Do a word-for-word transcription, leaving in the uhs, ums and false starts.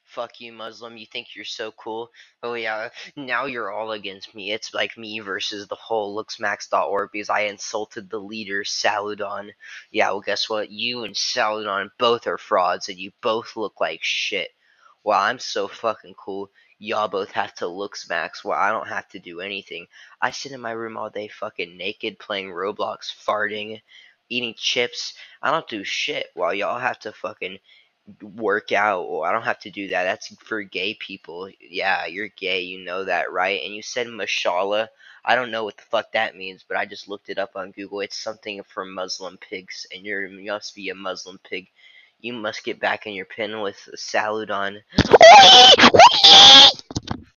Fuck you, Muslim. You think you're so cool? Oh yeah, now you're all against me. It's like me versus the whole looksmax dot org because I insulted the leader, Saludon. Yeah, well, guess what? You and Saludon both are frauds, and you both look like shit. Well, I'm so fucking cool. Y'all both have to looksmax. Well, I don't have to do anything. I sit in my room all day fucking naked, playing Roblox, farting, eating chips. I don't do shit while y'all have to fucking work out. Well, I don't have to do that. That's for gay people. Yeah, you're gay. You know that, right? And you said mashallah. I don't know what the fuck that means, but I just looked it up on Google. It's something for Muslim pigs, and you're, you must be a Muslim pig. You must get back in your pen with a salad on.